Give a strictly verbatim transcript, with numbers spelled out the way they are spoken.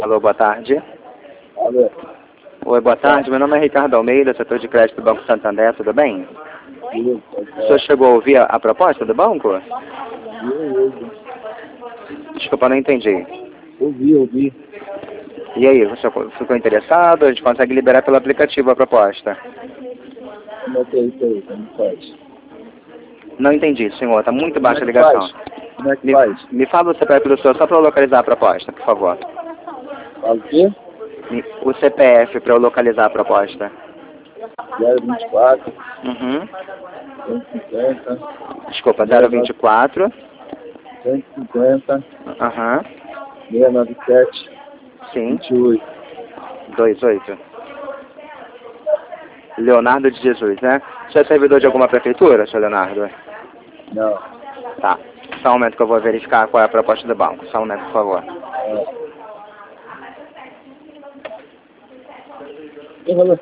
Alô, boa tarde. Alô. Oi, boa tarde. Meu nome é Ricardo Almeida, setor de crédito do Banco Santander, tudo bem? Oi? O senhor chegou a ouvir a, a proposta do banco? Eu ouvi, Desculpa, não entendi. ouvi, ouvi. E aí, você ficou interessado? A gente consegue liberar pelo aplicativo a proposta. Como é que é isso aí? Como faz? Não entendi, senhor. Está muito Como é baixa a que ligação. faz? Como é que Me, faz? me fala o C P F do senhor só para eu localizar a proposta, por favor. Fala o quê? Me- O C P F para eu localizar a proposta. zero vinte e quatro, Uhum. cento e cinquenta, Desculpa, zero vinte e quatro. cento e cinquenta, Aham. seiscentos e noventa e sete, Sim. vinte e oito. vinte e oito. Leonardo de Jesus, né? Você é servidor de alguma prefeitura, senhor Leonardo? Não. Tá. Só um momento que eu vou verificar qual é a proposta do banco. Só um momento, por favor. É. Quem falou?